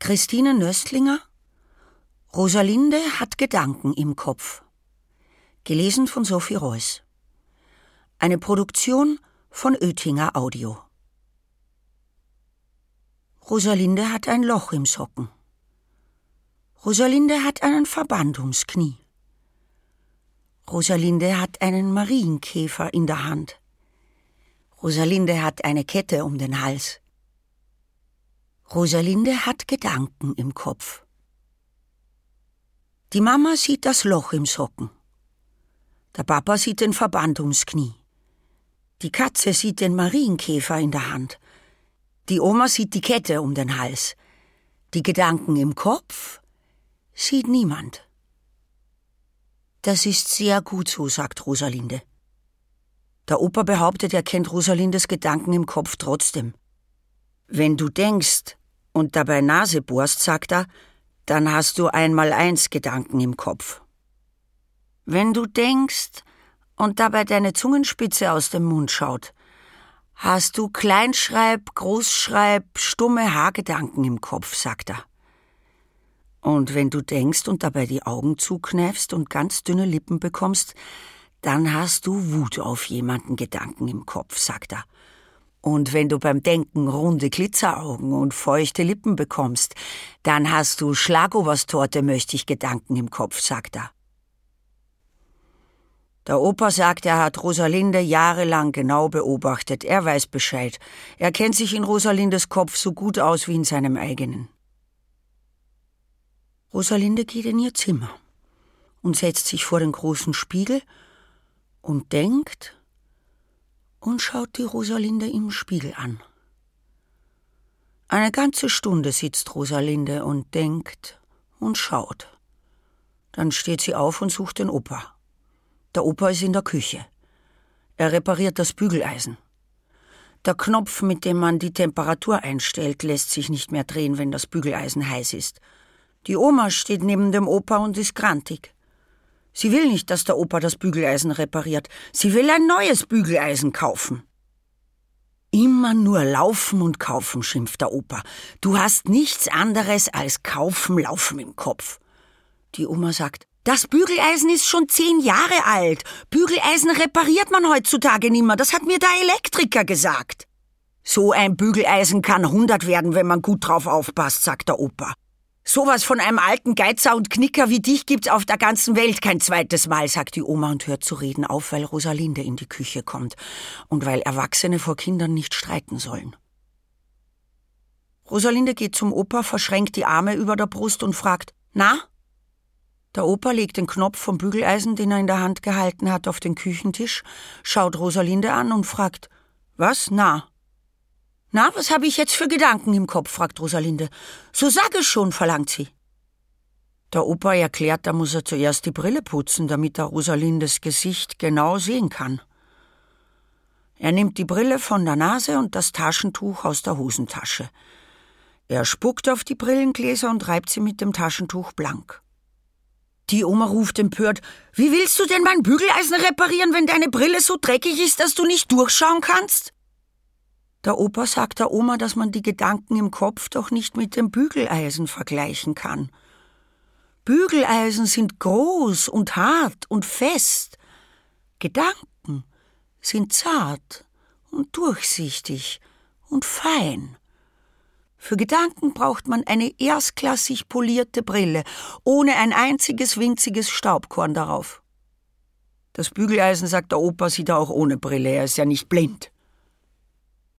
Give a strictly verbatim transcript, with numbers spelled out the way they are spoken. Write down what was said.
Christine Nöstlinger, Rosalinde hat Gedanken im Kopf. Gelesen von Sophie Reuss. Eine Produktion von Oetinger Audio. Rosalinde hat ein Loch im Socken. Rosalinde hat einen Verband ums Knie. Rosalinde hat einen Marienkäfer in der Hand. Rosalinde hat eine Kette um den Hals. Rosalinde hat Gedanken im Kopf. Die Mama sieht das Loch im Socken. Der Papa sieht den Verband ums Knie. Die Katze sieht den Marienkäfer in der Hand. Die Oma sieht die Kette um den Hals. Die Gedanken im Kopf sieht niemand. Das ist sehr gut so, sagt Rosalinde. Der Opa behauptet, er kennt Rosalindes Gedanken im Kopf trotzdem. Wenn du denkst und dabei Nase bohrst, sagt er, dann hast du einmal eins Gedanken im Kopf. Wenn du denkst und dabei deine Zungenspitze aus dem Mund schaut, hast du Kleinschreib, Großschreib, stumme H-Gedanken im Kopf, sagt er. Und wenn du denkst und dabei die Augen zukneifst und ganz dünne Lippen bekommst, dann hast du Wut auf jemanden Gedanken im Kopf, sagt er. Und wenn du beim Denken runde Glitzeraugen und feuchte Lippen bekommst, dann hast du Schlagoberstorte möchte ich Gedanken im Kopf, sagt er. Der Opa sagt, er hat Rosalinde jahrelang genau beobachtet. Er weiß Bescheid. Er kennt sich in Rosalindes Kopf so gut aus wie in seinem eigenen. Rosalinde geht in ihr Zimmer und setzt sich vor den großen Spiegel und denkt und schaut die Rosalinde im Spiegel an. Eine ganze Stunde sitzt Rosalinde und denkt und schaut. Dann steht sie auf und sucht den Opa. Der Opa ist in der Küche. Er repariert das Bügeleisen. Der Knopf, mit dem man die Temperatur einstellt, lässt sich nicht mehr drehen, wenn das Bügeleisen heiß ist. Die Oma steht neben dem Opa und ist grantig. Sie will nicht, dass der Opa das Bügeleisen repariert. Sie will ein neues Bügeleisen kaufen. Immer nur laufen und kaufen, schimpft der Opa. Du hast nichts anderes als kaufen, laufen im Kopf. Die Oma sagt, das Bügeleisen ist schon zehn Jahre alt. Bügeleisen repariert man heutzutage nimmer. Das hat mir der Elektriker gesagt. So ein Bügeleisen kann hundert werden, wenn man gut drauf aufpasst, sagt der Opa. Sowas von einem alten Geizer und Knicker wie dich gibt's auf der ganzen Welt kein zweites Mal, sagt die Oma und hört zu reden auf, weil Rosalinde in die Küche kommt und weil Erwachsene vor Kindern nicht streiten sollen. Rosalinde geht zum Opa, verschränkt die Arme über der Brust und fragt, na? Der Opa legt den Knopf vom Bügeleisen, den er in der Hand gehalten hat, auf den Küchentisch, schaut Rosalinde an und fragt, was, na? Na, was habe ich jetzt für Gedanken im Kopf, fragt Rosalinde. So sag es schon, verlangt sie. Der Opa erklärt, da muss er zuerst die Brille putzen, damit er Rosalindes Gesicht genau sehen kann. Er nimmt die Brille von der Nase und das Taschentuch aus der Hosentasche. Er spuckt auf die Brillengläser und reibt sie mit dem Taschentuch blank. Die Oma ruft empört, wie willst du denn mein Bügeleisen reparieren, wenn deine Brille so dreckig ist, dass du nicht durchschauen kannst? Der Opa sagt der Oma, dass man die Gedanken im Kopf doch nicht mit dem Bügeleisen vergleichen kann. Bügeleisen sind groß und hart und fest. Gedanken sind zart und durchsichtig und fein. Für Gedanken braucht man eine erstklassig polierte Brille, ohne ein einziges winziges Staubkorn darauf. Das Bügeleisen, sagt der Opa, sieht er auch ohne Brille, er ist ja nicht blind.